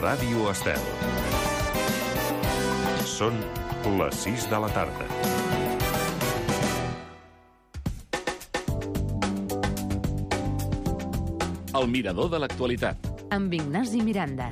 Ràdio Estel. Són les 6 de la tarda. El mirador de l'actualitat. Amb Ignasi Miranda.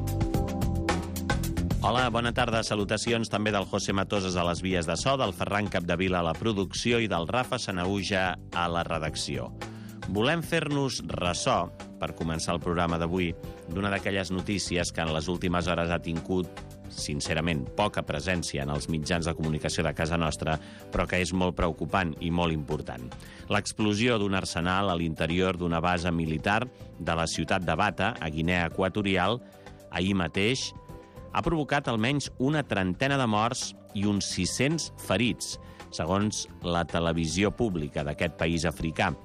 Hola, bona tarda. Salutacions també del José Matoses a les vies de so, del Ferran Capdevila a la producció i del Rafa Sanauja a la redacció. Volem fer-nos ressò, per començar el programa d'avui, d'una d'aquelles notícies que en les últimes hores ha tingut, sincerament, poca presència en els mitjans de comunicació de casa nostra, però que és molt preocupant i molt important. L'explosió d'un arsenal a l'interior d'una base militar de la ciutat de Bata, a Guinea Equatorial, ahir mateix, ha provocat almenys una trentena de morts i uns 600 ferits, segons la televisió pública d'aquest país africà.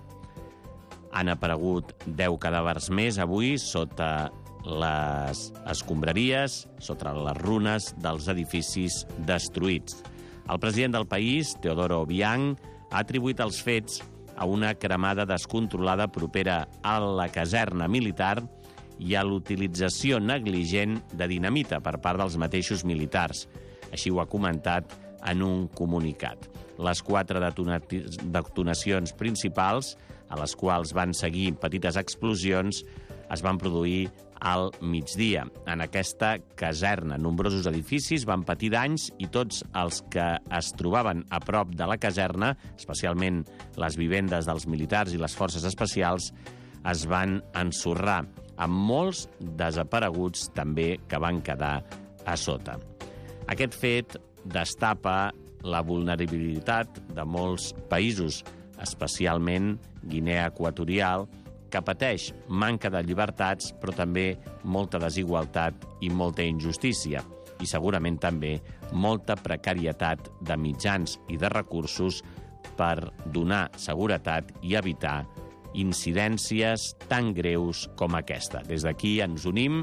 Han aparegut 10 cadàvers més avui sota les escombraries, sota les runes dels edificis destruïts. El president del país, Teodoro Obiang, ha atribuït els fets a una cremada descontrolada propera a la caserna militar i a l'utilització negligent de dinamita per part dels mateixos militars. Així ho ha comentat en un comunicat. Les 4 detonacions principals, a les quals van seguir petites explosions, es van produir al migdia. En aquesta caserna, nombrosos edificis van patir danys i tots els que es trobaven a prop de la caserna, especialment les vivendes dels militars i les forces especials, es van ensorrar, amb molts desapareguts també que van quedar a sota. Aquest fet destapa la vulnerabilitat de molts països, especialment Guinea Equatorial, que pateix manca de llibertats, però també molta desigualtat i molta injustícia, i segurament també molta precarietat de mitjans i de recursos per donar seguretat i evitar incidències tan greus com aquesta. Des d'aquí ens unim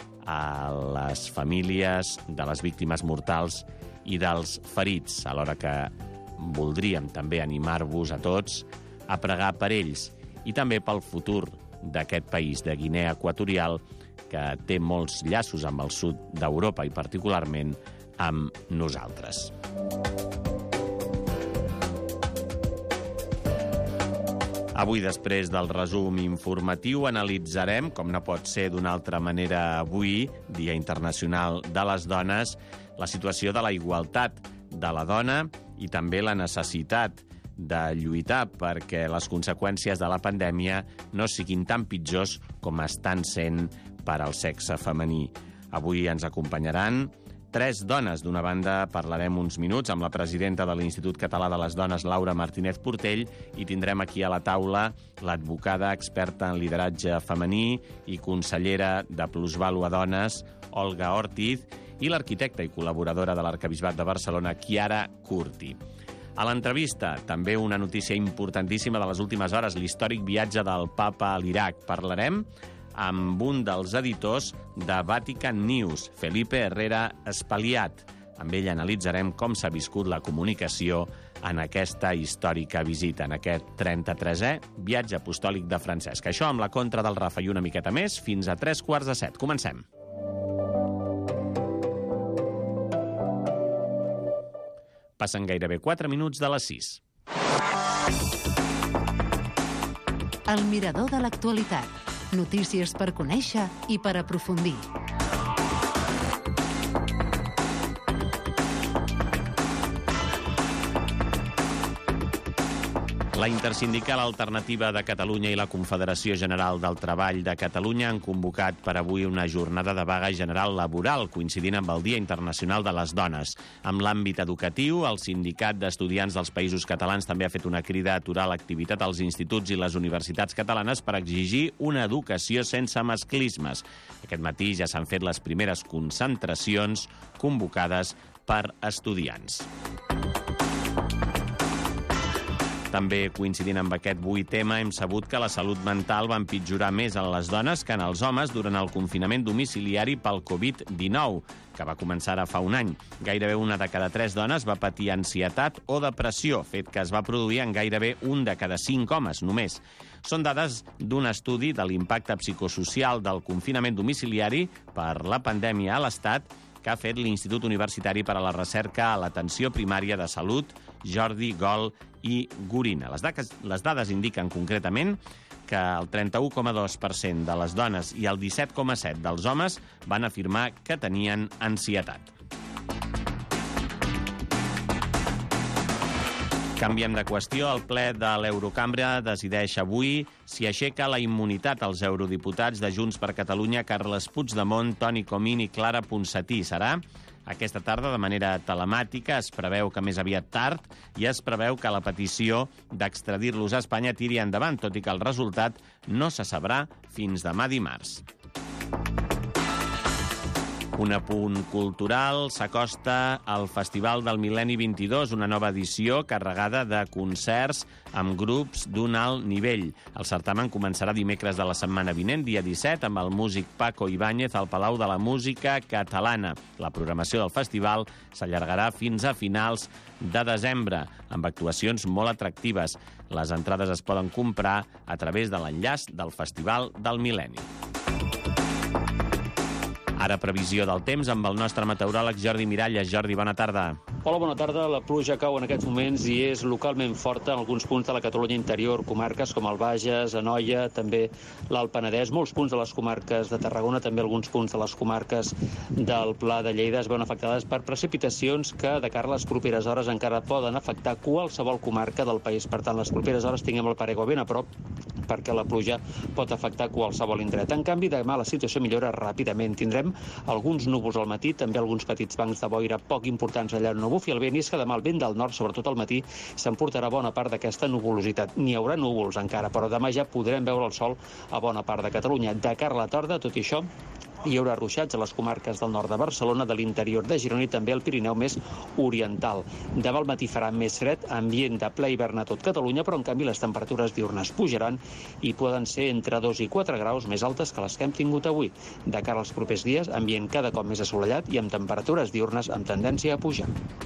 a les famílies de les víctimes mortals i dels ferits, alhora que voldríem també animar-vos a tots a pregar per ells i també pel futur d'aquest país de Guinea Equatorial, que té molts llaços amb el sud d'Europa i particularment amb nosaltres. Avui, després del resum informatiu, analitzarem, com no pot ser d'una altra manera avui, Dia Internacional de les Dones, la situació de la igualtat de la dona i també la necessitat de lluitar perquè les conseqüències de la pandèmia no siguin tan pitjors com estan sent per al sexe femení. Avui ens acompanyaran 3 dones. D'una banda, parlarem uns minuts amb la presidenta de l'Institut Català de les Dones, Laura Martínez Portell, i tindrem aquí a la taula l'advocada experta en lideratge femení i consellera de Plusvalua Dones, Olga Ortiz, i l'arquitecta i col·laboradora de l'Arquebisbat de Barcelona, Chiara Curti. A l'entrevista, també una notícia importantíssima de les últimes hores, l'històric viatge del papa a l'Iraq. Parlarem amb un dels editors de Vatican News, Felipe Herrera Espaliat. Amb ell analitzarem com s'ha viscut la comunicació en aquesta històrica visita, en aquest 33è viatge apostòlic de Francesc. Això amb la contra del Rafa i una miqueta més, fins a 6:45. Comencem. Passen gairebé 4 minuts de les 6. El mirador de l'actualitat. Notícies per conèixer i per aprofundir. La Intersindical Alternativa de Catalunya i la Confederació General del Treball de Catalunya han convocat per avui una jornada de vaga general laboral, coincidint amb el Dia Internacional de les Dones. En l'àmbit educatiu, el Sindicat d'Estudiants dels Països Catalans també ha fet una crida a aturar l'activitat als instituts i les universitats catalanes per exigir una educació sense masclismes. Aquest matí ja s'han fet les primeres concentracions convocades per estudiants. També coincidint amb aquest 8 tema, hem sabut que la salut mental va empitjorar més en les dones que en els homes durant el confinament domiciliari pel Covid-19, que va començar ara fa un any. Gairebé 1 de cada 3 dones va patir ansietat o depressió, fet que es va produir en gairebé 1 de cada 5 homes només. Són dades d'un estudi de l'impacte psicosocial del confinament domiciliari per la pandèmia a l'Estat que ha fet l'Institut Universitari per a la Recerca a l'Atenció Primària de Salut, Jordi Gol i Gorina. Les dades indiquen concretament que el 31,2% de les dones i el 17,7% dels homes van afirmar que tenien ansietat. Canviem de qüestió. El ple de l'Eurocambra decideix avui si aixeca la immunitat als eurodiputats de Junts per Catalunya Carles Puigdemont, Toni Comín i Clara Ponsatí. Serà aquesta tarda de manera telemàtica. Es preveu que més aviat tard i es preveu que la petició d'extradir-los a Espanya tiri endavant, tot i que el resultat no se sabrà fins demà dimarts. Un apunt cultural. S'acosta al Festival del Mil·lenni 22, una nova edició carregada de concerts amb grups d'un alt nivell. El certamen començarà dimecres de la setmana vinent, dia 17, amb el músic Paco Ibáñez al Palau de la Música Catalana. La programació del festival s'allargarà fins a finals de desembre, amb actuacions molt atractives. Les entrades es poden comprar a través de l'enllaç del Festival del Mil·lenni. Ara previsió del temps amb el nostre meteoròleg Jordi Miralles. Jordi, bona tarda. Hola, bona tarda. La pluja cau en aquests moments i és localment forta en alguns punts de la Catalunya interior, comarques com el Bages, Anoia, també l'Alt Penedès, molts punts de les comarques de Tarragona, també alguns punts de les comarques del Pla de Lleida es veuen afectades per precipitacions que de cara a les properes hores encara poden afectar qualsevol comarca del país. Per tant, les properes hores tinguem el paraigua ben a prop perquè la pluja pot afectar qualsevol indret. En canvi, demà la situació millora ràpidament. Tindrem alguns núvols al matí, també alguns petits bancs de boira poc importants allà on no bufi el vent, i és que demà el vent del nord, sobretot al matí, s'emportarà bona part d'aquesta nuvolositat. N'hi haurà núvols encara, però demà ja podrem veure el sol a bona part de Catalunya. De cara a la tarda, tot i això, hi haurà ruixats a les comarques del nord de Barcelona, de l'interior de Girona i també al Pirineu més oriental. Demà al matí farà més fred, ambient de ple hivern a tot Catalunya, però en canvi les temperatures diurnes pujaran i poden ser entre 2 i 4 graus més altes que les que hem tingut avui. De cara als propers dies, ambient cada cop més assolellat i amb temperatures diurnes amb tendència a pujar.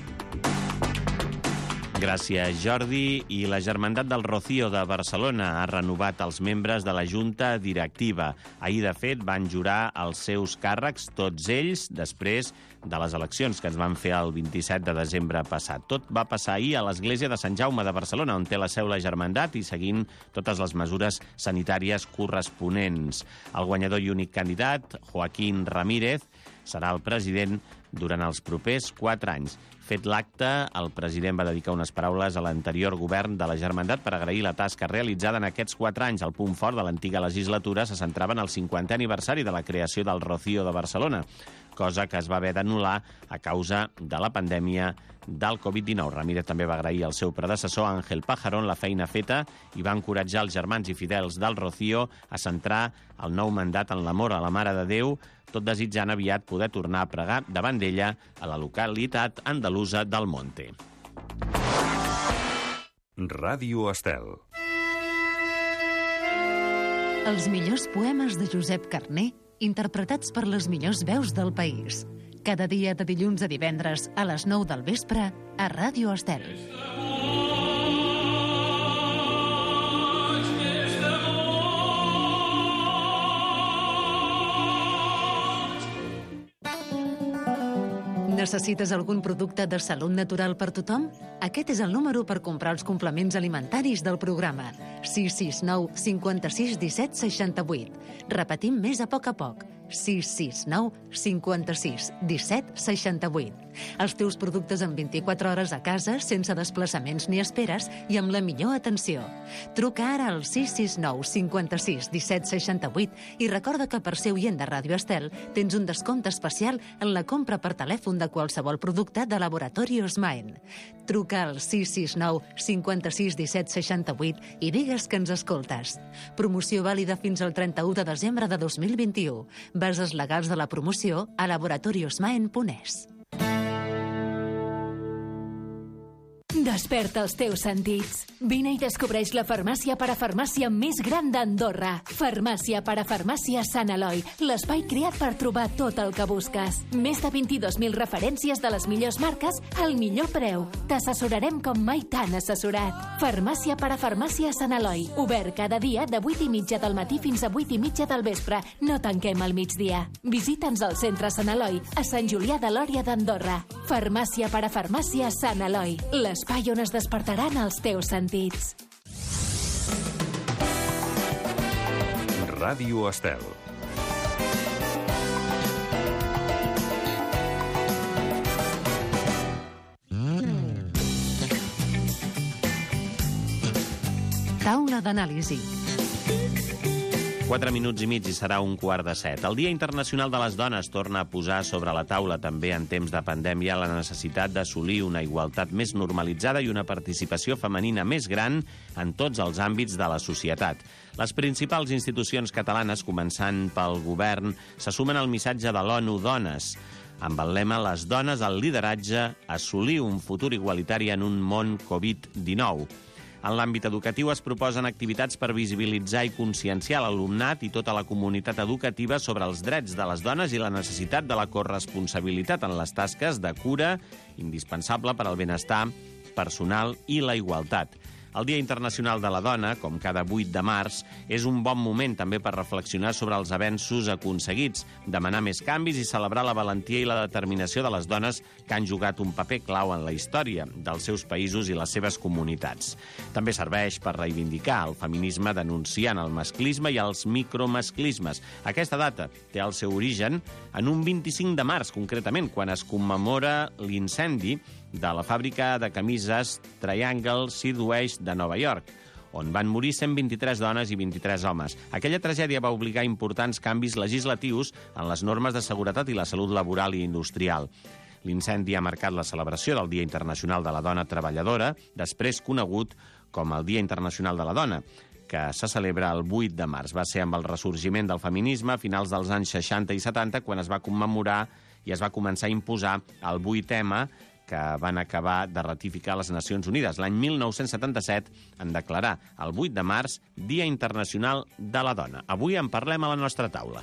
Gràcies, Jordi. I la Germandat del Rocío de Barcelona ha renovat els membres de la Junta Directiva. Ahir, de fet, van jurar els seus càrrecs, tots ells, després de les eleccions que es van fer el 27 de desembre passat. Tot va passar ahir a l'església de Sant Jaume de Barcelona, on té la seu la Germandat, i seguint totes les mesures sanitàries corresponents. El guanyador i únic candidat, Joaquín Ramírez, serà el president durant els propers 4 anys. Fet l'acte, el president va dedicar unes paraules a l'anterior govern de la Germandat per agrair la tasca realitzada en aquests 4 anys. El punt fort de l'antiga legislatura se centrava en el 50è aniversari de la creació del Rocío de Barcelona, cosa que es va haver d'anul·lar a causa de la pandèmia del Covid-19. Ramírez també va agrair al seu predecessor, Ángel Pajarón, la feina feta i va encoratjar els germans i fidels del Rocío a centrar el nou mandat en l'amor a la Mare de Déu, tot desitjant aviat poder tornar a pregar davant d'ella a la localitat andalusa del Monte. Ràdio Estel. Els millors poemes de Josep Carner, interpretats per les millors veus del país. Cada dia de dilluns a divendres a les 9 del vespre a Ràdio Estel. Necessites algun producte de salut natural per tothom? Aquest és el número per comprar els complements alimentaris del programa. 669 56 17 68. Repetim més a poc. 669 56 17 68. Els teus productes en 24 hores a casa, sense desplaçaments ni esperes i amb la millor atenció. Truca ara al 669 56 17 68 i recorda que per ser oient de Ràdio Estel tens un descompte especial en la compra per telèfon de qualsevol producte de Laboratorios Maen. Truca al 669 56 17 68 i digues que ens escoltes. Promoció vàlida fins al 31 de desembre de 2021. Bases legals de la promoció a laboratoriosmaen.es. Desperta els teus sentits. Vine i descobreix la farmàcia parafarmàcia més gran d'Andorra. Farmàcia parafarmàcia Sant Eloi, l'espai creat per trobar tot el que busques. Més de 22.000 referències de les millors marques al millor preu. T'assessorarem com mai t'han assessorat. Farmàcia parafarmàcia Sant Eloi. Obert cada dia de 8:30 del matí fins a 8:30 del vespre. No tanquem al migdia. Visita'ns al centre Sant Eloi, a Sant Julià de Lòria d'Andorra. Farmàcia parafarmàcia Sant Eloi, l'espai on es despertaran els teus sentits. Ràdio Estel. Taula d'anàlisi. 4 minuts i mig i serà 6:15. El Dia Internacional de les Dones torna a posar sobre la taula, també en temps de pandèmia, la necessitat d'assolir una igualtat més normalitzada i una participació femenina més gran en tots els àmbits de la societat. Les principals institucions catalanes, començant pel govern, se sumen al missatge de l'ONU Dones, amb el lema «Les dones al lideratge, assolir un futur igualitari en un món Covid-19». En l'àmbit educatiu es proposen activitats per visibilitzar i conscienciar l'alumnat i tota la comunitat educativa sobre els drets de les dones i la necessitat de la corresponsabilitat en les tasques de cura, indispensable per al benestar personal i la igualtat. El Dia Internacional de la Dona, com cada 8 de març, és un bon moment també per reflexionar sobre els avenços aconseguits, demanar més canvis i celebrar la valentia i la determinació de les dones que han jugat un paper clau en la història dels seus països i les seves comunitats. També serveix per reivindicar el feminisme denunciant el masclisme i els micromasclismes. Aquesta data té el seu origen en un 25 de març, concretament, quan es commemora l'incendi de la fàbrica de camises Triangle Sideway de Nova York, on van morir 123 dones i 23 homes. Aquella tragèdia va obligar importants canvis legislatius en les normes de seguretat i la salut laboral i industrial. L'incendi ha marcat la celebració del Dia Internacional de la Dona Treballadora, després conegut com el Dia Internacional de la Dona, que se celebra el 8 de març. Va ser amb el ressorgiment del feminisme a finals dels anys 60 i 70 quan es va commemorar i es va començar a imposar el 8M, que van acabar de ratificar les Nacions Unides l'any 1977 en declarar el 8 de març Dia Internacional de la Dona. Avui en parlem a la nostra taula.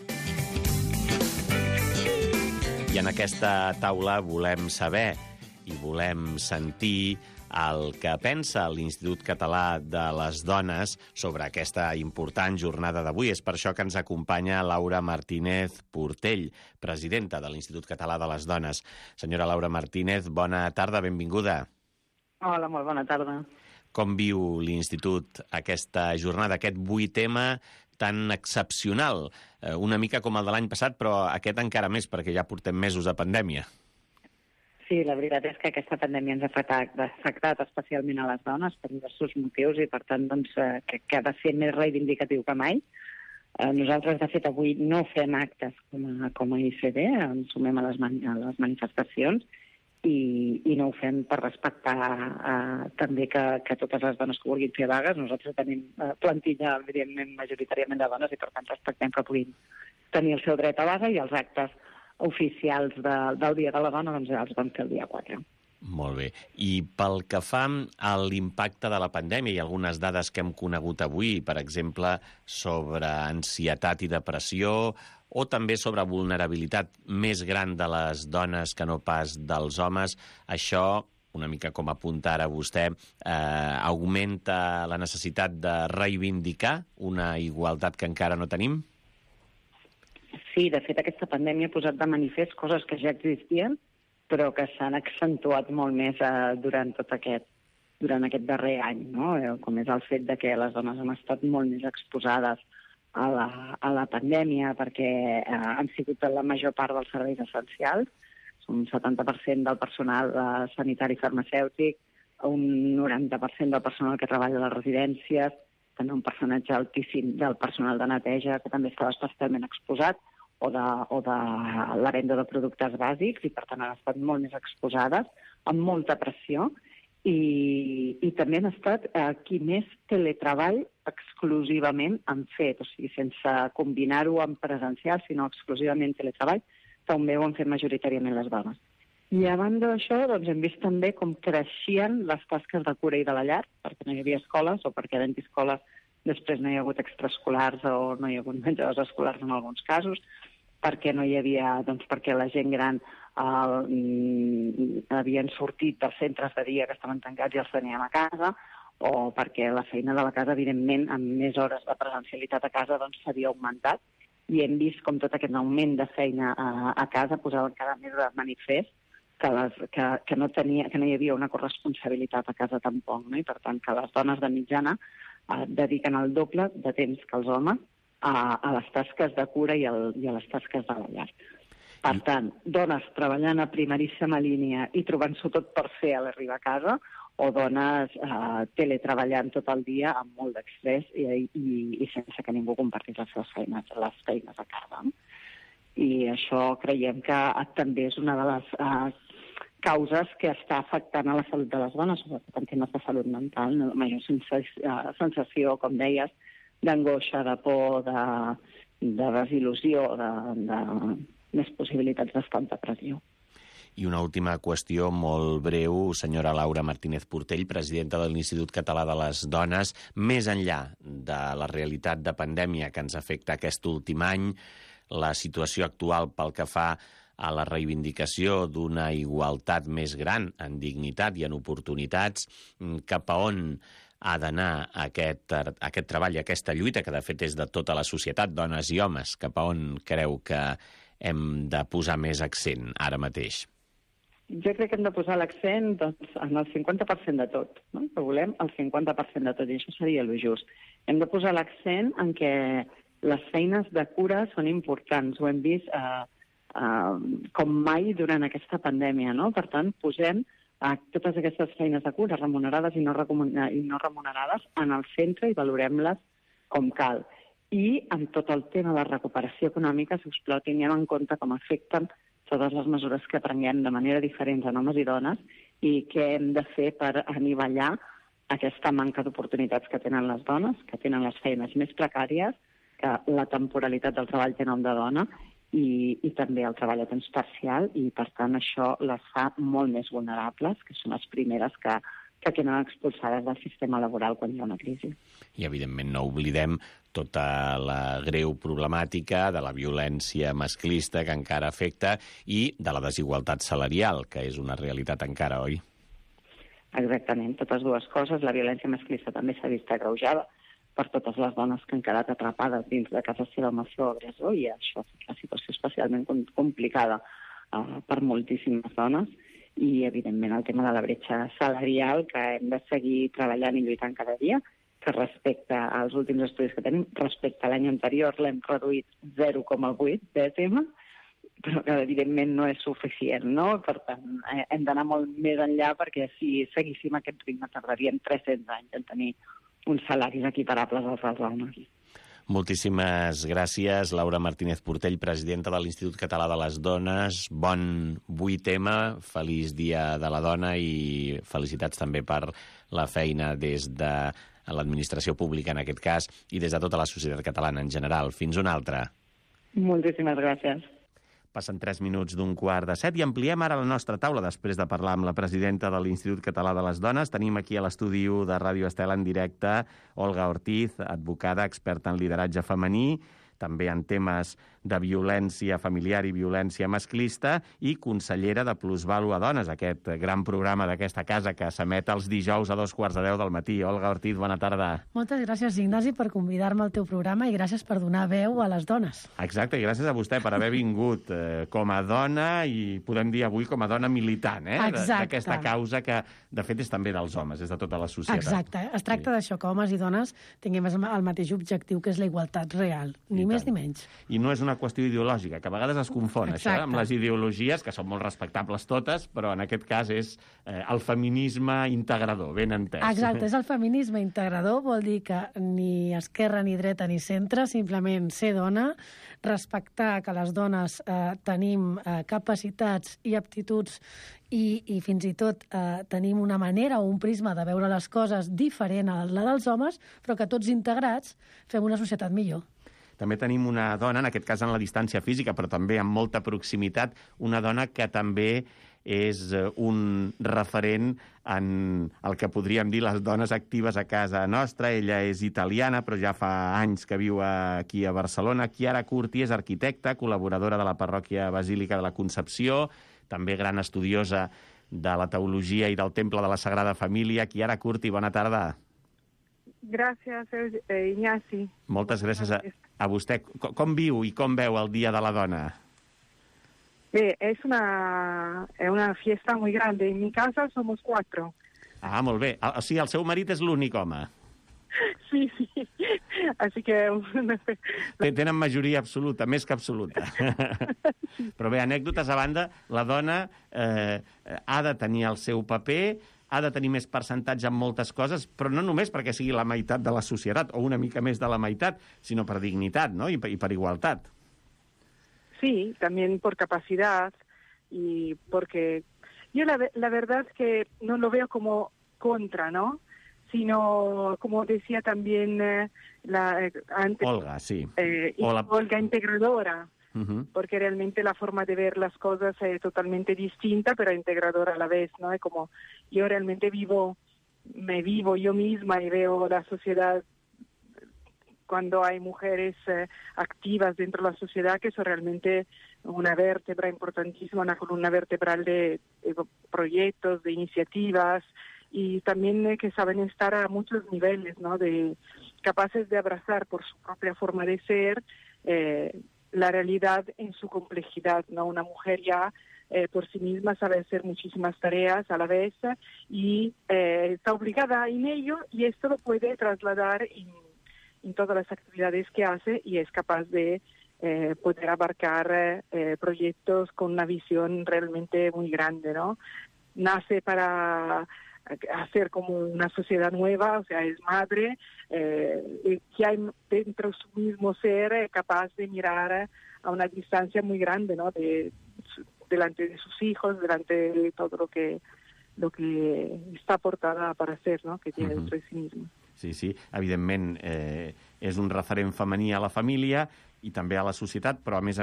I en aquesta taula volem saber i volem sentir el que pensa l'Institut Català de les Dones sobre aquesta important jornada d'avui. És per això que ens acompanya Laura Martínez Portell, presidenta de l'Institut Català de les Dones. Senyora Laura Martínez, bona tarda, benvinguda. Hola, molt bona tarda. Com viu l'Institut aquesta jornada, aquest 8M tan excepcional? Una mica com el de l'any passat, però aquest encara més, perquè ja portem mesos de pandèmia. Sí, la veritat és que aquesta pandèmia ens ha afectat especialment a les dones per diversos motius i, per tant, doncs, que ha de ser més reivindicatiu que mai. Nosaltres, de fet, avui no fem actes com a ICD, ens sumem a les manifestacions i no ho fem per respectar també que totes les dones que vulguin fer vagues. Nosaltres tenim plantilla, evidentment, majoritàriament de dones i, per tant, respectem que puguin tenir el seu dret a vaga i els actes oficials del Dia de la Dona doncs els vam fer el dia 4. Molt bé. I pel que fa a l'impacte de la pandèmia i algunes dades que hem conegut avui, per exemple, sobre ansietat i depressió o també sobre vulnerabilitat més gran de les dones que no pas dels homes, això, una mica com apunta ara vostè, augmenta la necessitat de reivindicar una igualtat que encara no tenim? Sí, de fet, aquesta pandèmia ha posat de manifest coses que ja existien, però que s'han accentuat molt més durant aquest darrer any, no? Com és el fet de que les dones han estat molt més exposades a la pandèmia perquè han sigut la major part dels serveis essencials. Un 70% del personal sanitari i farmacèutic, un 90% del personal que treballa a les residències, també un percentatge altíssim del personal de neteja que també estava especialment exposat, o de la venda de productes bàsics, i per tant han estat molt més exposades, amb molta pressió, i també han estat qui més teletreball exclusivament han fet, o sigui, sense combinar-ho amb presencial, sinó exclusivament teletreball, també ho han fet majoritàriament les dones. I a banda d'això, doncs, hem vist també com creixien les tasques de cura i de la llar, perquè no hi havia escoles o perquè havent escoles després no hi ha hagut extraescolars o no hi ha hagut menjadors escolars en alguns casos, perquè no hi havia, doncs perquè la gent gran havien sortit dels centres de dia que estaven tancats i els teníem a casa, o perquè la feina de la casa, evidentment, amb més hores de presencialitat a casa, doncs s'havia augmentat, i hem vist com tot aquest augment de feina a casa posava encara més de manifest que no hi havia una corresponsabilitat a casa tampoc, no? I per tant que les dones de mitjana dediquen el doble de temps que els homes a les tasques de cura i a les tasques de la llar. Per tant, dones treballant a primeríssima línia i trobant-s'ho tot per fer a l'arribar a casa, o dones teletreballant tot el dia amb molt d'estrès i sense que ningú compartís les seves feines a casa. I això creiem que també és una de les causes que està afectant a la salut de les dones, sobretot en temes de salut mental, una major sensació, com deies, d'angoixa, de por, de desil·lusió, de més possibilitats d'estar en depressió. I una última qüestió molt breu, senyora Laura Martínez Portell, presidenta de l'Institut Català de les Dones. Més enllà de la realitat de pandèmia que ens afecta aquest últim any, la situació actual pel que fa a la reivindicació d'una igualtat més gran en dignitat i en oportunitats, cap a on ha d'anar aquest treball, aquesta lluita, que de fet és de tota la societat, dones i homes, cap a on creu que hem de posar més accent ara mateix? Jo crec que hem de posar l'accent en el 50% de tot, no? Que volem el 50% de tot, i això seria el just. Hem de posar l'accent en què les feines de cura són importants, ho hem vist com mai durant aquesta pandèmia, no? Per tant, posem totes aquestes feines de cura, remunerades i no remunerades, en el centre i valorem-les com cal. I amb tot el tema de recuperació econòmica, sisplau, tinguem en compte com afecten totes les mesures que prenguem de manera diferent en homes i dones i què hem de fer per anivellar aquesta manca d'oportunitats que tenen les dones, que tenen les feines més precàries, que la temporalitat del treball té nom de dona i també el treball a temps parcial, i per tant això les fa molt més vulnerables, que són les primeres que queden expulsades del sistema laboral quan hi ha una crisi. I evidentment no oblidem tota la greu problemàtica de la violència masclista que encara afecta i de la desigualtat salarial, que és una realitat encara, oi? Exactament, totes dues coses. La violència masclista també s'ha vist agreujada per totes les dones que han quedat atrapades dins de casa seva amb el seu agressor, i això ha fet la situació especialment complicada per moltíssimes dones. I, evidentment, el tema de la bretxa salarial, que hem de seguir treballant i lluitant cada dia, que respecte als últims estudis que tenim, respecte a l'any anterior l'hem reduït 0,8 dècimes, però que, evidentment, no és suficient, no? Per tant, hem d'anar molt més enllà, perquè si seguíssim aquest ritme tardaríem 300 anys en tenir uns salaris equiparables als dels homes. Moltíssimes gràcies, Laura Martínez Portell, presidenta de l'Institut Català de les Dones. Bon 8M, feliç Dia de la Dona i felicitats també per la feina des de l'administració pública, en aquest cas, i des de tota la societat catalana en general. Fins una altra. Moltíssimes gràcies. Passen 3 minuts d'un 6:45 i ampliem ara la nostra taula després de parlar amb la presidenta de l'Institut Català de les Dones. Tenim aquí a l'estudi de Ràdio Estel en directe Olga Ortiz, advocada, experta en lideratge femení, també en temes de violència familiar i violència masclista, i consellera de Plusvàlua Dones, aquest gran programa d'aquesta casa que s'emet els dijous a 9:15 del matí. Olga Ortiz, bona tarda. Moltes gràcies, Ignasi, per convidar-me al teu programa i gràcies per donar veu a les dones. Exacte, i gràcies a vostè per haver vingut com a dona i podem dir avui com a dona militant, d'aquesta causa que, de fet, és també dels homes, és de tota la societat. Exacte, es tracta d'això, que homes i dones tinguem el mateix objectiu, que és la igualtat real, ni més ni menys. I no és una qüestió ideològica, que a vegades es confon això, amb les ideologies, que són molt respectables totes, però en aquest cas és el feminisme integrador, ben entès. Exacte, és el feminisme integrador, vol dir que ni esquerra, ni dreta, ni centre, simplement ser dona, respectar que les dones tenim capacitats i aptituds i fins i tot tenim una manera o un prisma de veure les coses diferent a la dels homes, però que tots integrats fem una societat millor. també tenim una dona, en aquest cas en la distància física, però també amb molta proximitat, una dona que també és un referent en el que podríem dir les dones actives a casa nostra. Ella és italiana, però ja fa anys que viu aquí a Barcelona. Chiara Curti és arquitecta, col·laboradora de la parròquia Basílica de la Concepció, també gran estudiosa de la teologia i del Temple de la Sagrada Família. Chiara Curti, bona tarda. Gràcies, Ignasi. Moltes gràcies a vostè. Com viu i com veu el Dia de la Dona? Bé, es una fiesta muy grande. En mi casa somos 4. Ah, molt bé. O sigui, el seu marit és l'únic home. Sí. Así que... Tenen majoria absoluta, més que absoluta. Però bé, anècdotes a banda, la dona ha de tenir el seu paper, ha de tenir més percentatge en moltes coses, però no només perquè sigui la meitat de la societat, o una mica més de la meitat, sinó per dignitat, no? I per igualtat. Sí, también por capacidad y porque yo la verdad es que no lo veo como contra, ¿no? Sino, como decía también antes, Olga, sí. Olga, integradora, porque realmente la forma de ver las cosas es totalmente distinta, pero integradora a la vez, ¿no? Es como yo realmente me vivo yo misma y veo la sociedad cuando hay mujeres activas dentro de la sociedad, que son realmente una vértebra importantísima, una columna vertebral de proyectos, de iniciativas, y también que saben estar a muchos niveles, ¿no? Capaces de abrazar por su propia forma de ser la realidad en su complejidad, ¿no? Una mujer ya por sí misma sabe hacer muchísimas tareas a la vez y está obligada en ello, y esto lo puede trasladar en todas las actividades que hace, y es capaz de poder abarcar proyectos con una visión realmente muy grande, ¿no? Nace para hacer como una sociedad nueva, o sea, es madre, que hay dentro de su mismo ser capaz de mirar a una distancia muy grande, ¿no? Delante de sus hijos, delante de todo lo que está aportada para hacer, ¿no? Que tiene dentro de sí mismo. Sí, evidentment és un referent femení a la família i també a la societat, però a més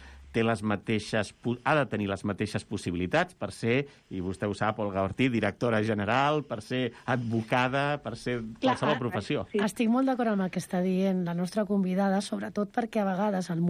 ha de tenir les mateixes possibilitats per ser, i vostè ho sap, Olga Ortiz, directora general, per ser advocada, per ser qualsevol professió. Sí. Estic molt d'acord amb el que està dient la nostra convidada, sobretot perquè a vegades el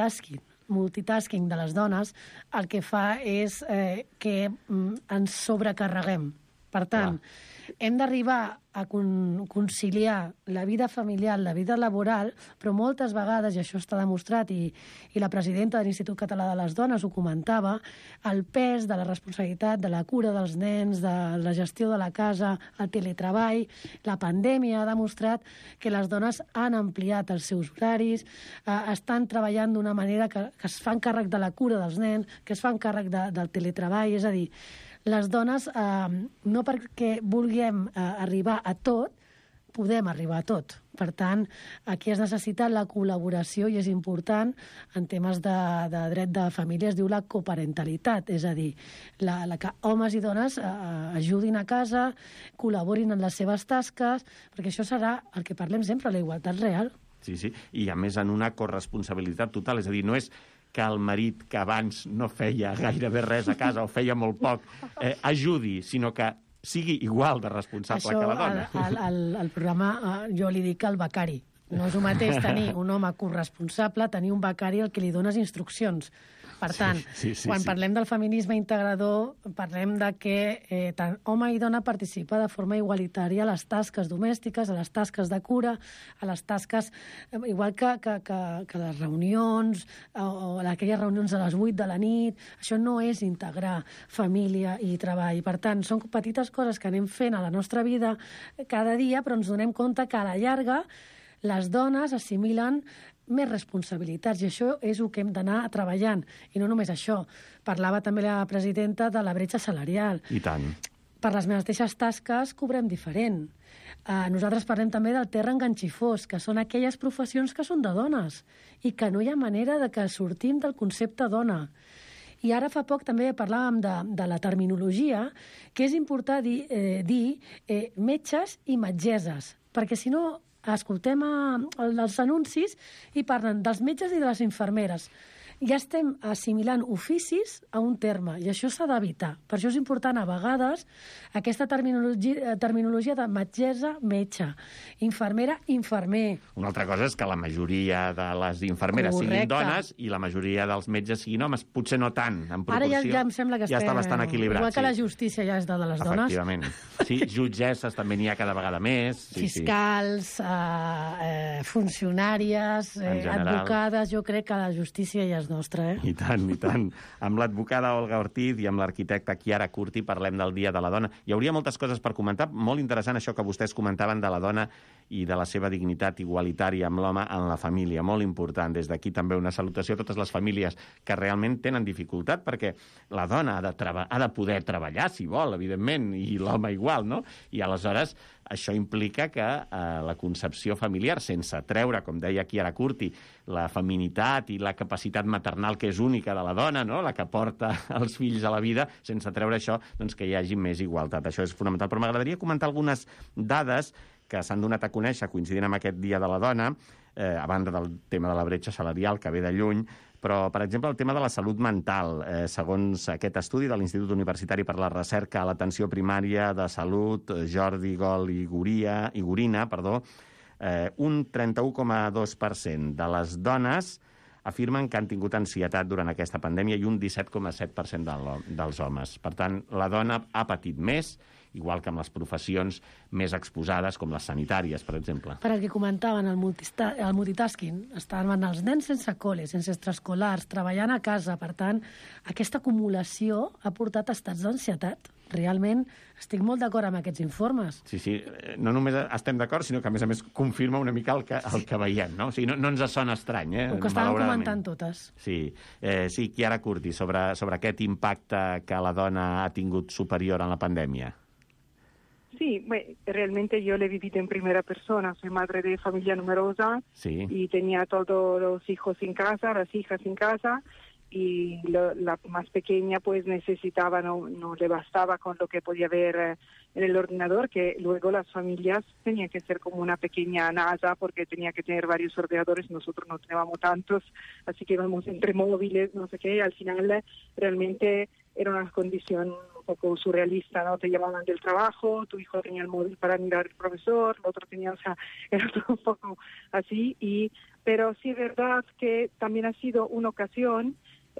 multitasking de les dones el que fa és que ens sobrecarreguem. Per tant, hem d'arribar a conciliar la vida familiar, la vida laboral, però moltes vegades, i això està demostrat, i la presidenta de l'Institut Català de les Dones ho comentava, el pes de la responsabilitat de la cura dels nens, de la gestió de la casa, el teletreball, la pandèmia ha demostrat que les dones han ampliat els seus horaris, estan treballant d'una manera que es fan càrrec de la cura dels nens, que es fan càrrec del teletreball, és a dir, les dones, no perquè vulguem arribar a tot, podem arribar a tot. Per tant, aquí es necessita la col·laboració i és important en temes de dret de família, es diu la coparentalitat, és a dir, que homes i dones ajudin a casa, col·laborin en les seves tasques, perquè això serà el que parlem sempre, la igualtat real. Sí, i a més en una corresponsabilitat total, és a dir, no és que el marit que abans no feia gairebé res a casa o feia molt poc ajudi, sinó que sigui igual de responsable que la dona. Això, al programa, jo li dic el becari. No és el mateix tenir un home corresponsable, tenir un becari al que li dones instruccions. Per tant, quan parlem del feminisme integrador, parlem de que tant home i dona participa de forma igualitària a les tasques domèstiques, a les tasques de cura, a les tasques, igual que les reunions, o aquelles reunions a les 8 de la nit. Això no és integrar família i treball. Per tant, són petites coses que anem fent a la nostra vida cada dia, però ens donem compte que a la llarga les dones assimilen més responsabilitats, i això és el que hem d'anar treballant. I no només això. Parlava també la presidenta de la bretxa salarial. I tant. Per les mateixes tasques cobrem diferent. Nosaltres parlem també del terra enganxifós, que són aquelles professions que són de dones i que no hi ha manera de que sortim del concepte dona. I ara fa poc també parlàvem de la terminologia, que és important dir metges i metgesses, perquè si no escoltem els anuncis i parlen dels metges i de les infermeres. Ja estem assimilant oficis a un terme, i això s'ha d'evitar. Per això és important, a vegades, aquesta terminologia de metgessa, metge, infermera, infermer. Una altra cosa és que la majoria de les infermeres siguin dones i la majoria dels metges siguin homes. Potser no tant, en proporció. Ara ja em sembla que ja està bastant equilibrat. Igual que la justícia ja és de les dones. Efectivament. Sí, jutgesses també n'hi ha cada vegada més. Fiscals, funcionàries, advocades, jo crec que la justícia ja és nostra, I tant, i tant. Amb l'advocada Olga Ortiz i amb l'arquitecta Chiara Curti parlem del Dia de la Dona. Hi hauria moltes coses per comentar. Molt interessant això que vostès comentaven de la dona i de la seva dignitat igualitària amb l'home en la família. Molt important. Des d'aquí també una salutació a totes les famílies que realment tenen dificultat, perquè la dona ha de poder treballar, si vol, evidentment, i l'home igual, no? I aleshores això implica que la concepció familiar, sense treure, com deia Chiara Curti, la feminitat i la capacitat maternal que és única de la dona, no? La que porta els fills a la vida, sense treure això, doncs que hi hagi més igualtat. Això és fonamental. Però m'agradaria comentar algunes dades que s'han donat a conèixer coincidint amb aquest Dia de la Dona, a banda del tema de la bretxa salarial, que ve de lluny, però, per exemple, el tema de la salut mental. Segons aquest estudi de l'Institut Universitari per la Recerca a l'Atenció Primària de Salut, Jordi Gol i Gorina, un 31,2% de les dones afirmen que han tingut ansietat durant aquesta pandèmia i un 17,7% dels homes. Per tant, la dona ha patit més, igual que amb les professions més exposades, com les sanitàries, per exemple. Per el que comentaven, el multitasking, estaven els nens sense col·le, sense extraescolars, treballant a casa. Per tant, aquesta acumulació ha portat estats d'ansietat. Realment estic molt d'acord amb aquests informes. Sí, no només estem d'acord, sinó que, a més, confirma una mica el que veiem, no? O sigui, no ens sona estrany, Ho que estàvem comentant totes. Sí, Chiara Curti, sobre aquest impacte que la dona ha tingut superior en la pandèmia. Sí, realmente yo lo he vivido en primera persona. Soy madre de familia numerosa y tenía todos los hijos en casa, las hijas en casa, y la más pequeña pues necesitaba, no le bastaba con lo que podía ver en el ordenador, que luego las familias tenían que ser como una pequeña NASA porque tenía que tener varios ordenadores, nosotros no teníamos tantos, así que íbamos entre móviles, no sé qué, y al final realmente era una condición un poco surrealista, ¿no? Te llamaban del trabajo, tu hijo tenía el móvil para mirar el profesor, el otro tenía, era todo un poco así, pero sí es verdad que también ha sido una ocasión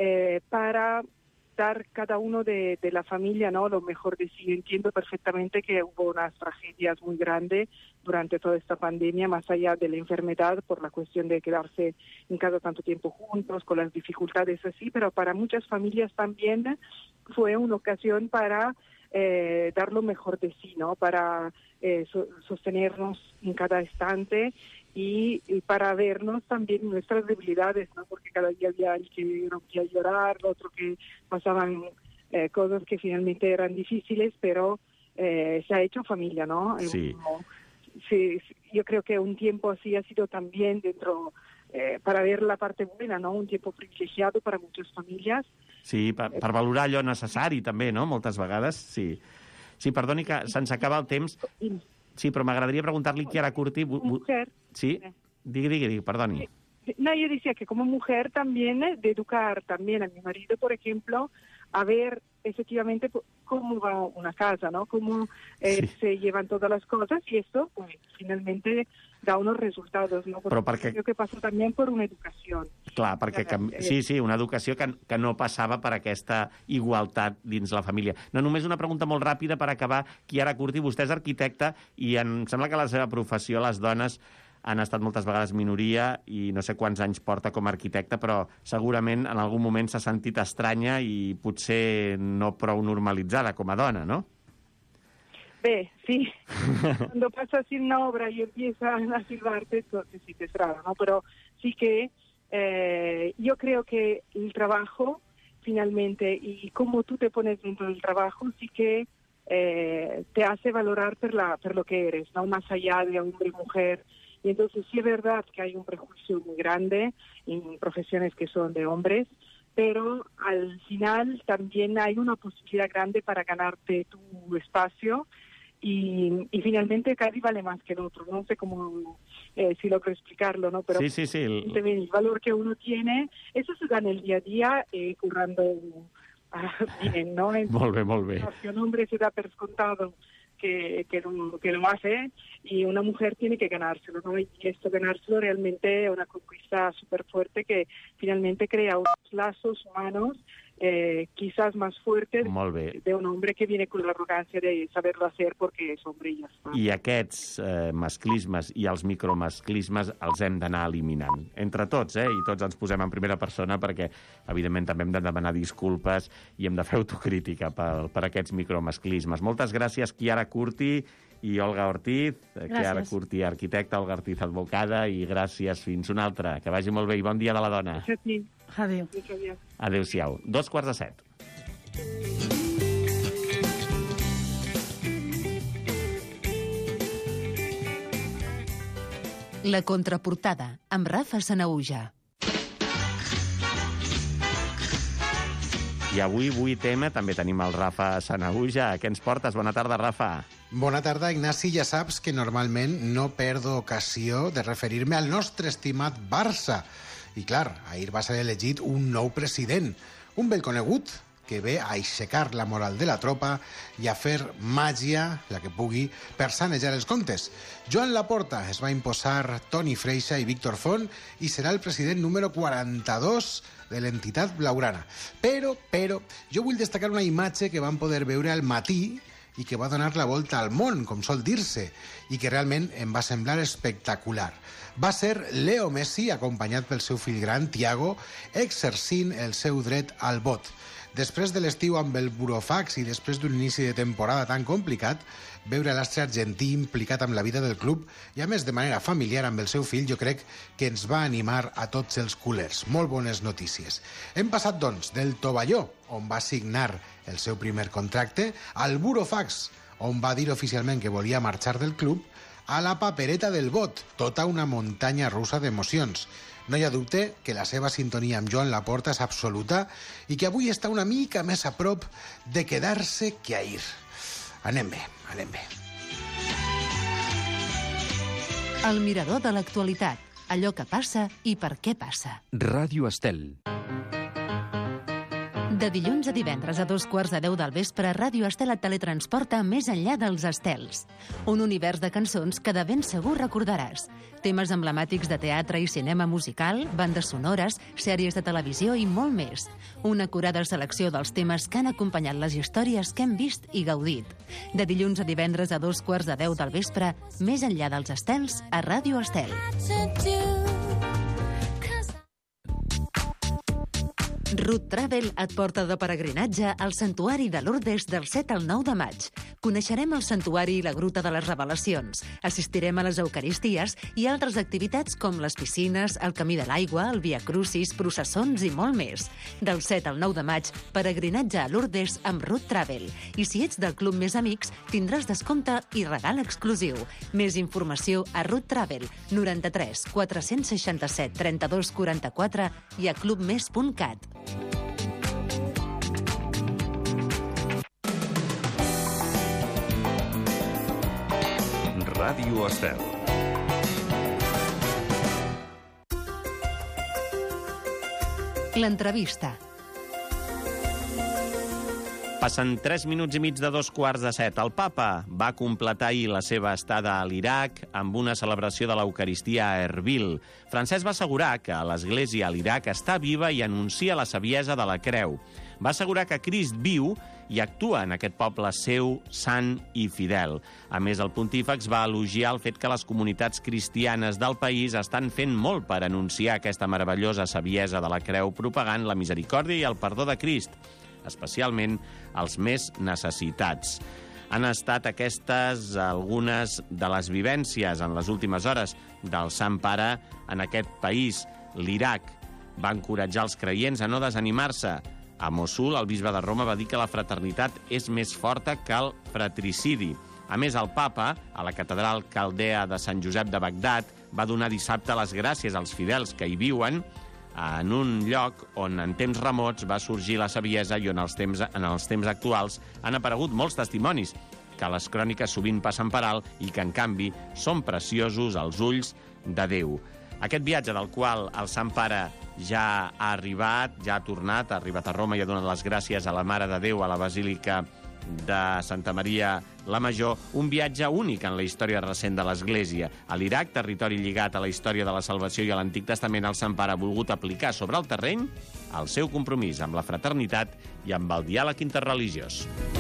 para dar cada uno de la familia, ¿no?, lo mejor de sí. Entiendo perfectamente que hubo unas tragedias muy grandes durante toda esta pandemia, más allá de la enfermedad, por la cuestión de quedarse en casa tanto tiempo juntos, con las dificultades así, pero para muchas familias también fue una ocasión para dar lo mejor de sí, ¿no?, para sostenernos en cada instante y para vernos también nuestras debilidades, ¿no? Porque cada día había el que rompía a llorar, el otro que pasaban cosas que finalmente eran difíciles, pero se ha hecho familia, ¿no? Sí. Sí, yo creo que un tiempo así ha sido también dentro, para ver la parte buena, ¿no? Un tiempo privilegiado para muchas familias. Sí, per valorar allò necessari també, no?, moltes vegades, sí. Sí, perdoni que se'ns acaba el temps. Sí, però m'agradaria preguntar-li, Chiara Curti... Mujer. Sí, digui, perdoni. No, yo decía que como mujer también, de educar también a mi marido, por ejemplo, a ver efectivamente cómo va una casa, ¿no? Cómo se llevan todas las cosas, y esto, pues, finalmente da unos resultados, ¿no? Porque creo que passa també per una educació. Clar, perquè sí, una educació que no passava per aquesta igualtat dins la família. No, només una pregunta molt ràpida per acabar. Chiara Curti, vostè és arquitecta i em sembla que la seva professió, les dones, han estat moltes vegades minoria i no sé quants anys porta com a arquitecta, però segurament en algun moment s'ha sentit estranya i potser no prou normalitzada com a dona, no? Bé, sí. Cuando pasa así una obra y empiezan a silbarte, entonces sí te es raro, ¿no? Pero sí que yo creo que el trabajo, finalmente, y cómo tú te pones dentro del trabajo, sí que te hace valorar por lo que eres, ¿no? Más allá de hombre y mujer. Y entonces sí es verdad que hay un prejuicio muy grande en profesiones que son de hombres, pero al final también hay una posibilidad grande para ganarte tu espacio y finalmente casi vale más que el otro. No sé cómo, si logro explicarlo, ¿no? Pero sí. El valor que uno tiene, eso se da en el día a día, currando bien, ¿no? Molt bé. Si un hombre se da per scontado que lo hace, y una mujer tiene que ganárselo, ¿no? Y esto, ganárselo, realmente es una conquista súper fuerte que finalmente crea unos lazos humanos quizás más fuertes de un hombre que viene con la arrogancia de saberlo hacer porque es hombre i ja està. I aquests masclismes i els micromasclismes els hem d'anar eliminant. Entre tots, i tots ens posem en primera persona perquè, evidentment, també hem de demanar disculpes i hem de fer autocrítica per aquests micromasclismes. Moltes gràcies, Chiara Curti i Olga Ortiz. Chiara Curti, arquitecta, Olga Ortiz, advocada, i gràcies. Fins una altra. Que vagi molt bé i bon dia de la dona. Adéu. Adéu-siau. 6:45. La contraportada, amb Rafa Sanahuja. I avui, 8M, també tenim el Rafa Sanahuja. Què ens portes? Bona tarda, Rafa. Bona tarda, Ignasi. Ja saps que normalment no perdo ocasió de referir-me al nostre estimat Barça. I clar, ahir va ser elegit un nou president, un vell conegut que ve a aixecar la moral de la tropa i a fer màgia, la que pugui, per sanejar els comptes. Joan Laporta es va imposar Toni Freixa i Víctor Font i serà el president número 42 de l'entitat blaugrana. Però, jo vull destacar una imatge que vam poder veure al matí i que va donar la volta al món, com sol dir-se, i que realment em va semblar espectacular. Va ser Leo Messi, acompanyat pel seu fill gran, Thiago, exercint el seu dret al vot. Després de l'estiu amb el burofax i després d'un inici de temporada tan complicat, veure l'astre argentí implicat amb la vida del club i, a més, de manera familiar amb el seu fill, jo crec que ens va animar a tots els culers. Molt bones notícies. Hem passat, doncs, del tovalló, on va signar el seu primer contracte, al burofax, on va dir oficialment que volia marxar del club, a la papereta del vot, tota una muntanya russa d'emocions. No hi ha dubte que la seva sintonia amb Joan Laporta és absoluta i que avui està una mica més a prop de quedar-se que ahir. Anem bé. El mirador de l'actualitat. Allò que passa i per què passa. Ràdio Estel. De dilluns a divendres a 2:15 del vespre, Ràdio Estel et teletransporta més enllà dels estels. Un univers de cançons que de ben segur recordaràs. Temes emblemàtics de teatre i cinema musical, bandes sonores, sèries de televisió i molt més. Una acurada selecció dels temes que han acompanyat les històries que hem vist i gaudit. De dilluns a divendres a 2:15 del vespre, més enllà dels estels, a Ràdio Estel. Root Travel et porta de peregrinatge al Santuari de Lourdes del 7 al 9 de maig. Coneixerem el santuari i la Gruta de les Revelacions. Assistirem a les Eucaristies i altres activitats com les piscines, el Camí de l'Aigua, el Via Crucis, processons i molt més. Del 7 al 9 de maig, peregrinatge a Lourdes amb Root Travel. I si ets del Club Més Amics, tindràs descompte i regal exclusiu. Més informació a Root Travel, 93 467 32 44 i a clubmes.cat. Ràdio Estel. L'entrevista. Passen 3 minuts i mig de 2:15. El papa va completar ahir la seva estada a l'Iraq amb una celebració de l'Eucaristia a Erbil. Francesc va assegurar que l'Església a l'Iraq està viva i anuncia la saviesa de la creu. Va assegurar que Crist viu i actua en aquest poble seu, sant i fidel. A més, el pontífex va elogiar el fet que les comunitats cristianes del país estan fent molt per anunciar aquesta meravellosa saviesa de la creu, propagant la misericòrdia i el perdó de Crist, especialment als més necessitats. Han estat aquestes algunes de les vivències en les últimes hores del Sant Pare en aquest país, l'Iraq. Va encoratjar els creients a no desanimar-se. A Mossul, el bisbe de Roma va dir que la fraternitat és més forta que el fratricidi. A més, el papa, a la catedral caldea de Sant Josep de Bagdad, va donar dissabte les gràcies als fidels que hi viuen en un lloc on en temps remots va sorgir la saviesa i on en els temps actuals han aparegut molts testimonis. que les cròniques sovint passen per alt i que, en canvi, són preciosos als ulls de Déu. Aquest viatge del qual el Sant Pare ja ha arribat, ja ha tornat, ha arribat a Roma i ha donat les gràcies a la Mare de Déu, a la Basílica de Santa Maria la Major, un viatge únic en la història recent de l'Església. A l'Iraq, territori lligat a la història de la salvació i a l'Antic Testament, el Sant Pare ha volgut aplicar sobre el terreny el seu compromís amb la fraternitat i amb el diàleg interreligiós.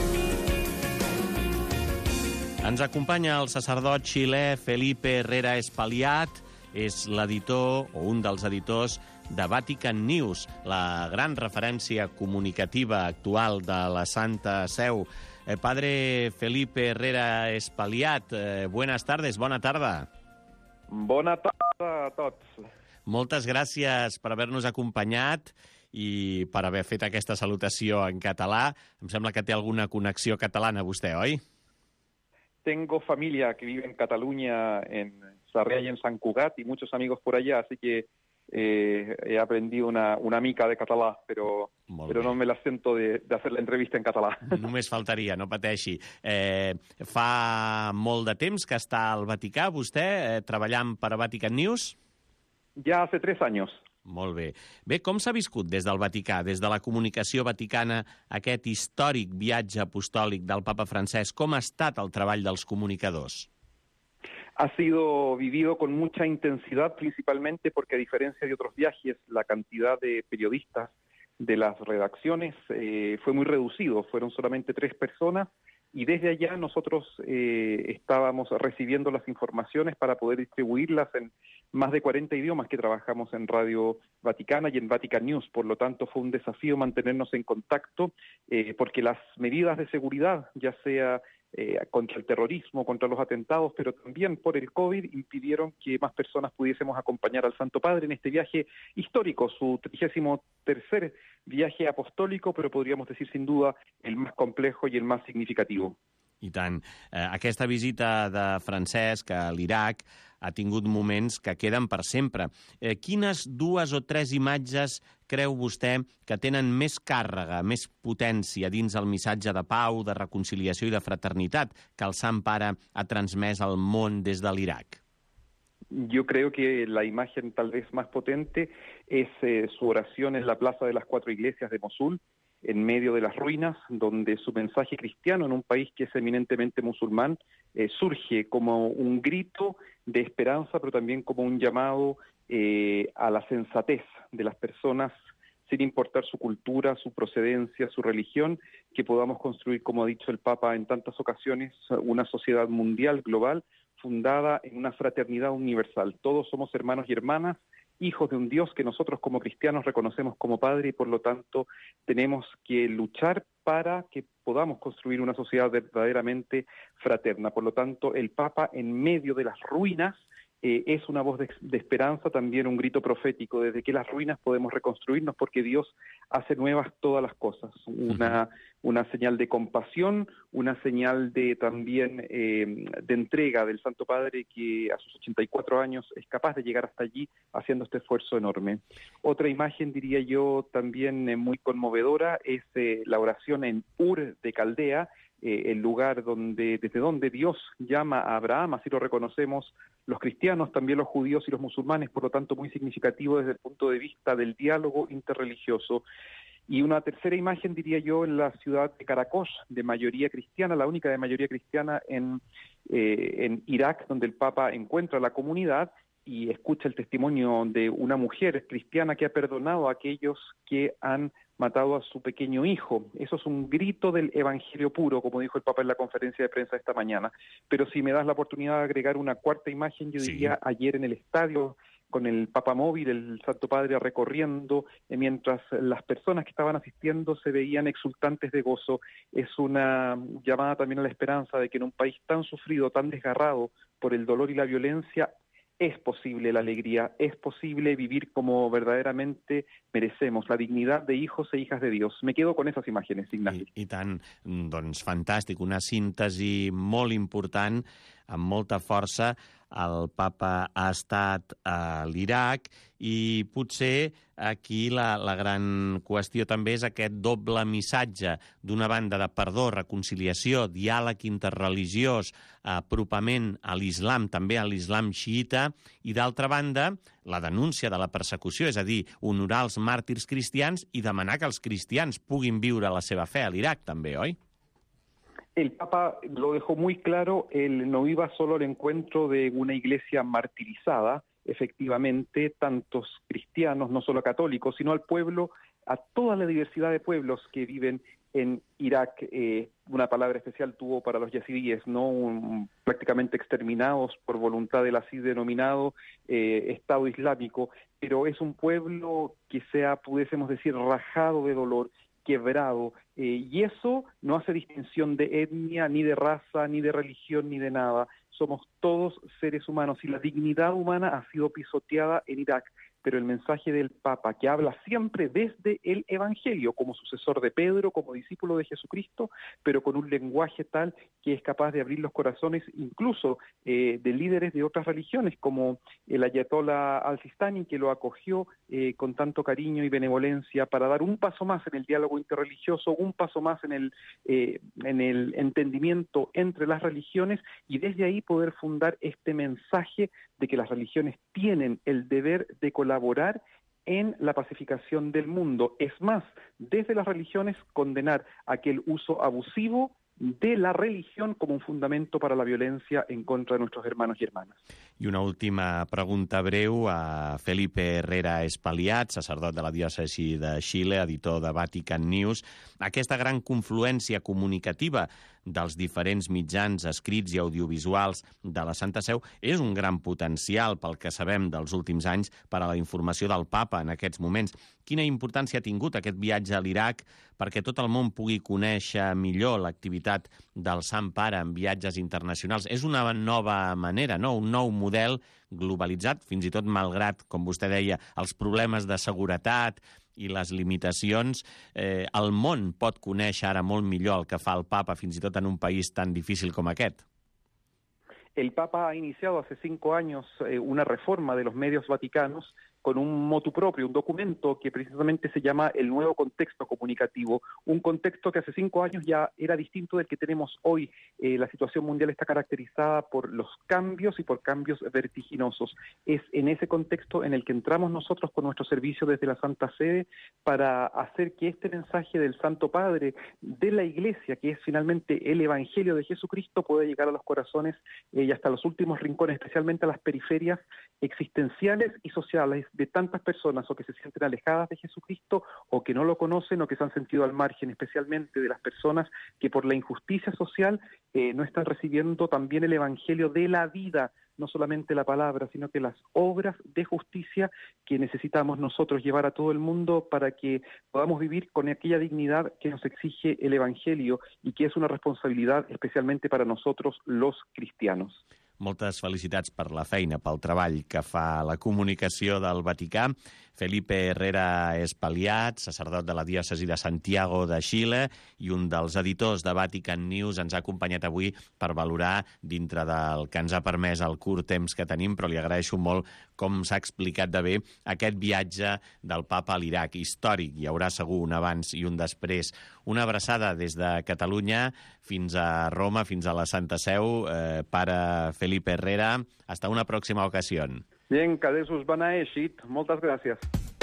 Ens acompanya el sacerdot xilè Felipe Herrera Espaliat, és l'editor o un dels editors de Vatican News, la gran referència comunicativa actual de la Santa Seu. Padre Felipe Herrera Espaliat, buenas tardes, bona tarda. Bona tarda a tots. Moltes gràcies per haver-nos acompanyat i per haver fet aquesta salutació en català. Em sembla que té alguna connexió catalana vostè, oi? Tengo familia que vive en Cataluña, en Sarriá y en Sant Cugat, y muchos amigos por allá, así que he aprendido una mica de català, però no me la sento de hacer la entrevista en català. Només faltaria, no pateixi. Fa molt de temps que està al Vaticà, vostè, treballant per a Vatican News? Ja hace 3 años. Molt bé. Bé, com s'ha viscut des del Vaticà, des de la comunicació vaticana, aquest històric viatge apostòlic del Papa Francesc? Com ha estat el treball dels comunicadors? Ha sido vivido con mucha intensidad, principalmente porque, a diferencia de otros viajes, la cantidad de periodistas de las redacciones fue muy reducido. Fueron solamente 3 personas y desde allá nosotros estábamos recibiendo las informaciones para poder distribuirlas en más de 40 idiomas que trabajamos en Radio Vaticana y en Vatican News. Por lo tanto, fue un desafío mantenernos en contacto porque las medidas de seguridad, ya sea contra el terrorismo, contra los atentados, pero también por el COVID, impidieron que más personas pudiésemos acompañar al Santo Padre en este viaje histórico, su 33º viaje apostólico, pero podríamos decir sin duda el más complejo y el más significativo. I tant. Aquesta visita de Francesc a l'Iraq ha tingut moments que queden per sempre. Quines 2 o 3 imatges creu vostè que tenen més càrrega, més potència dins el missatge de pau, de reconciliació i de fraternitat que el Sant Pare ha transmès al món des de l'Iraq? Yo creo que la imagen tal vez más potente es su oración en la Plaza de las 4 Iglesias de Mosul, en medio de las ruinas, donde su mensaje cristiano en un país que es eminentemente musulmán surge como un grito de esperanza, pero también como un llamado a la sensatez de las personas, sin importar su cultura, su procedencia, su religión, que podamos construir, como ha dicho el Papa en tantas ocasiones, una sociedad mundial, global, fundada en una fraternidad universal. Todos somos hermanos y hermanas, hijos de un Dios que nosotros como cristianos reconocemos como Padre y por lo tanto tenemos que luchar para que podamos construir una sociedad verdaderamente fraterna. Por lo tanto, el Papa en medio de las ruinas es una voz de esperanza, también un grito profético, desde que las ruinas podemos reconstruirnos porque Dios hace nuevas todas las cosas. Una señal de compasión, una señal de también de entrega del Santo Padre que a sus 84 años es capaz de llegar hasta allí haciendo este esfuerzo enorme. Otra imagen, diría yo, también muy conmovedora es la oración en Ur de Caldea, el lugar desde donde Dios llama a Abraham, así lo reconocemos los cristianos, también los judíos y los musulmanes, por lo tanto muy significativo desde el punto de vista del diálogo interreligioso. Y una tercera imagen, diría yo, en la ciudad de Caracas, de mayoría cristiana, la única de mayoría cristiana en Irak, donde el Papa encuentra la comunidad y escucha el testimonio de una mujer cristiana que ha perdonado a aquellos que han matado a su pequeño hijo. Eso es un grito del evangelio puro, como dijo el Papa en la conferencia de prensa esta mañana. Pero si me das la oportunidad de agregar una cuarta imagen, yo diría ayer en el estadio, con el Papa móvil, el Santo Padre recorriendo, mientras las personas que estaban asistiendo se veían exultantes de gozo. Es una llamada también a la esperanza de que en un país tan sufrido, tan desgarrado por el dolor y la violencia, es posible la alegría, es posible vivir como verdaderamente merecemos, la dignidad de hijos e hijas de Dios. Me quedo con esas imágenes, Ignasi. I tant, doncs fantàstic, una síntesi molt important amb molta força. El papa ha estat a l'Iraq i potser aquí la gran qüestió també és aquest doble missatge, d'una banda de perdó, reconciliació, diàleg interreligiós, apropament a l'islam, també a l'islam xiita, i d'altra banda la denúncia de la persecució, és a dir, honorar els màrtirs cristians i demanar que els cristians puguin viure la seva fe a l'Iraq també, oi? El Papa lo dejó muy claro, él no iba solo al encuentro de una iglesia martirizada, efectivamente, tantos cristianos, no solo católicos, sino al pueblo, a toda la diversidad de pueblos que viven en Irak. Una palabra especial tuvo para los yazidíes, ¿no? Prácticamente exterminados por voluntad del así denominado Estado Islámico, pero es un pueblo que pudiésemos decir, rajado de dolor, quebrado, y eso no hace distinción de etnia, ni de raza, ni de religión, ni de nada. Somos todos seres humanos y la dignidad humana ha sido pisoteada en Irak. Pero el mensaje del Papa, que habla siempre desde el Evangelio, como sucesor de Pedro, como discípulo de Jesucristo, pero con un lenguaje tal que es capaz de abrir los corazones incluso de líderes de otras religiones, como el Ayatollah al-Sistani, que lo acogió con tanto cariño y benevolencia para dar un paso más en el diálogo interreligioso, un paso más en el entendimiento entre las religiones, y desde ahí poder fundar este mensaje de que las religiones tienen el deber de colaborar en la pacificación del mundo. Es más, desde las religiones condenar aquel uso abusivo de la religión como un fundamento para la violencia en contra de nuestros hermanos y hermanas. I una última pregunta breu a Felipe Herrera Espaliat, sacerdot de la diòcesi de Xile, editor de Vatican News. Aquesta gran confluència comunicativa dels diferents mitjans escrits i audiovisuals de la Santa Seu és un gran potencial pel que sabem dels últims anys per a la informació del Papa en aquests moments. Quina importància ha tingut aquest viatge a l'Iraq perquè tot el món pugui conèixer millor l'activitat del Sant Pare en viatges internacionals? És una nova manera, no? Un nou model globalitzat, fins i tot malgrat, com vostè deia, els problemes de seguretat i les limitacions. El món pot conèixer ara molt millor el que fa el Papa, fins i tot en un país tan difícil com aquest. El Papa ha iniciado hace 5 años una reforma de los medios vaticanos con un motu propio, un documento que precisamente se llama el nuevo contexto comunicativo, un contexto que hace 5 años ya era distinto del que tenemos hoy. La situación mundial está caracterizada por los cambios y por cambios vertiginosos. Es en ese contexto en el que entramos nosotros con nuestro servicio desde la Santa Sede para hacer que este mensaje del Santo Padre, de la Iglesia, que es finalmente el Evangelio de Jesucristo, pueda llegar a los corazones y hasta los últimos rincones, especialmente a las periferias existenciales y sociales de tantas personas o que se sienten alejadas de Jesucristo o que no lo conocen o que se han sentido al margen, especialmente de las personas que por la injusticia social no están recibiendo también el Evangelio de la vida, no solamente la palabra, sino que las obras de justicia que necesitamos nosotros llevar a todo el mundo para que podamos vivir con aquella dignidad que nos exige el Evangelio y que es una responsabilidad especialmente para nosotros los cristianos. Moltes felicitats per la feina, pel treball que fa la comunicació del Vaticà. Felipe Herrera Espaliat, sacerdot de la diòcesi de Santiago de Xile i un dels editors de Vatican News, ens ha acompanyat avui per valorar, dintre del que ens ha permès el curt temps que tenim, però li agraeixo molt com s'ha explicat de bé aquest viatge del Papa a l'Iraq, històric. Hi haurà segur un abans i un després. Una abraçada des de Catalunya fins a Roma, fins a la Santa Seu. Pare Felipe Herrera, hasta una próxima ocasión. Bien, que Déu us beneeixi. Moltes gràcies.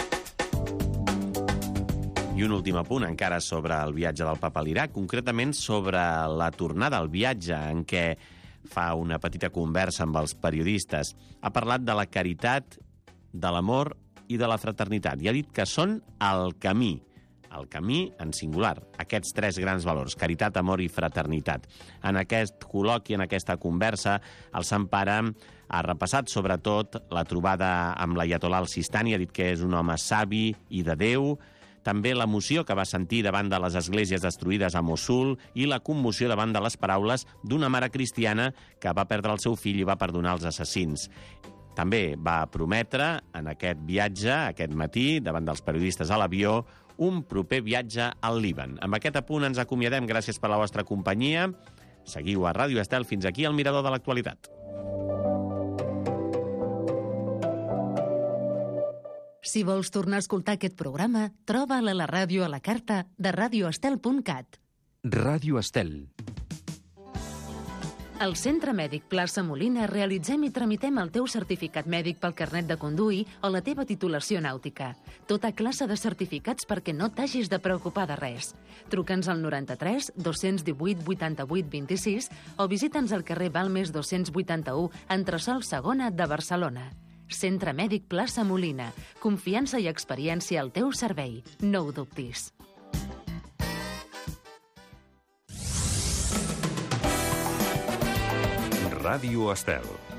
I un últim apunt encara sobre el viatge del Papa a l'Iraq, concretament sobre la tornada al viatge en què fa una petita conversa amb els periodistes. Ha parlat de la caritat, de l'amor i de la fraternitat. I ha dit que són el camí en singular, aquests 3 grans valors, caritat, amor i fraternitat. En aquest col·loqui, en aquesta conversa, el Sant Pare ha repassat sobretot la trobada amb l'Ayatollah al-Sistani, ha dit que és un home savi i de Déu, també l'emoció que va sentir davant de les esglésies destruïdes a Mossul i la commoció davant de les paraules d'una mare cristiana que va perdre el seu fill i va perdonar els assassins. També va prometre en aquest viatge, aquest matí, davant dels periodistes a l'avió, un proper viatge al Líban. Amb aquest apunt ens acomiadem. Gràcies per la vostra companyia. Seguiu a Ràdio Estel. Fins aquí el Mirador de l'Actualitat. Si vols tornar a escoltar aquest programa, troba'l a la ràdio a la carta de radioestel.cat. Ràdio Estel. Al Centre Mèdic Plaça Molina realitzem i tramitem el teu certificat mèdic pel carnet de conduir o la teva titulació nàutica. Tota classe de certificats perquè no t'hagis de preocupar de res. Truca'ns al 93 218 88 26 o visita'ns al carrer Balmes 281, entresòl Segona de Barcelona. Centre Mèdic Plaça Molina. Confiança i experiència al teu servei. No ho dubtis. Ràdio Estel.